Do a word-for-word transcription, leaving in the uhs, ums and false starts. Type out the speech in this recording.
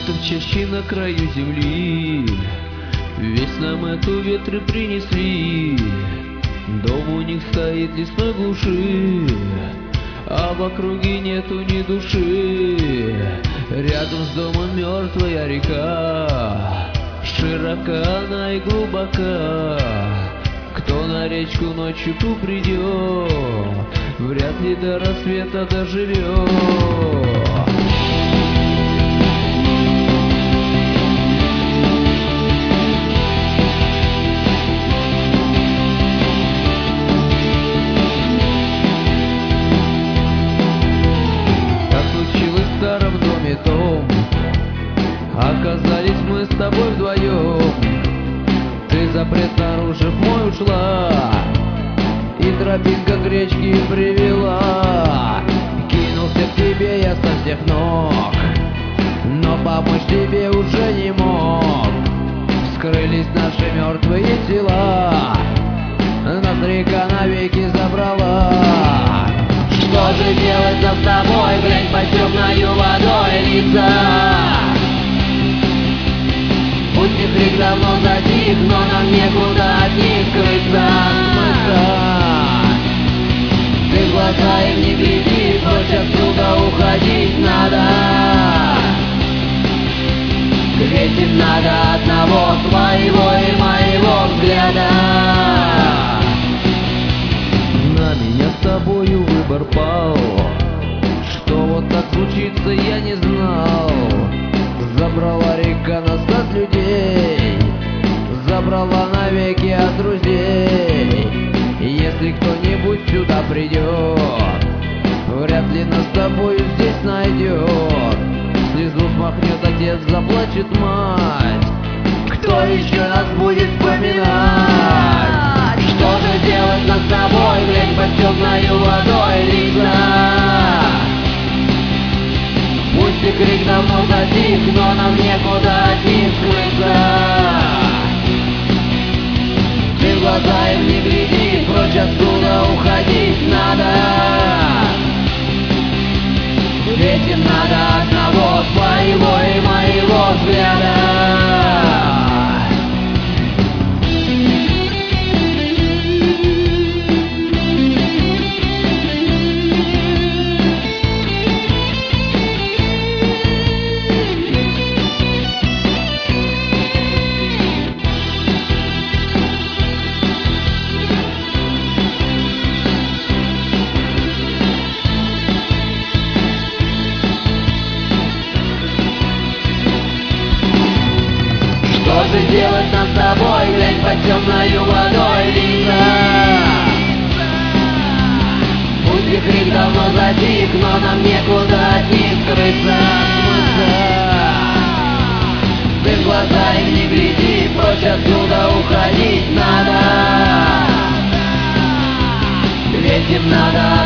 Будто в чаще на краю земли весь нам эту ветры принесли. Дом у них стоит в лесной глуши, а в округе нету ни души. Рядом с домом мертвая река, широка она и глубока. Кто на речку ночью придет, вряд ли до рассвета доживет. Оказались мы с тобой вдвоем. Ты запрет нарушив мой ушла, и тропинка к речке привела. Кинулся к тебе я со всех ног, но помочь тебе уже не мог. Вскрылись наши мертвые тела, нас река навеки забрала. Что же делать нам с тобой, глянь, под темною водой лица? Пусть их крик давно затих, но нам некуда от них скрыться, смыться. Ты в глаза им не гляди, прочь отсюда уходить надо. Встретить надо одного, твоего и моего взгляда. На меня с тобою выбор пал, что вот так случится, я не знал. Забрала река нас от людей, забрала навеки от друзей. Если кто-нибудь сюда придет, вряд ли нас с тобою здесь найдет. Слезу смахнет отец, заплачет мать, кто еще нас будет вспоминать? Что же делать нам с тобой, глянь, под темною водой лица? Пусть и крик давно затих, но нам некуда от них скрыться. Ты в глаза им не гляди, прочь отсюда уходить надо. Ведь им надо одного, твоего и моего взгляда. Что же делать нам с тобой, глянь, под темною водой лица? Пусть и крик давно затих, но нам некуда от них скрыться, смыться. Ты в глаза им не гляди, прочь отсюда уходить надо. Ведь им надо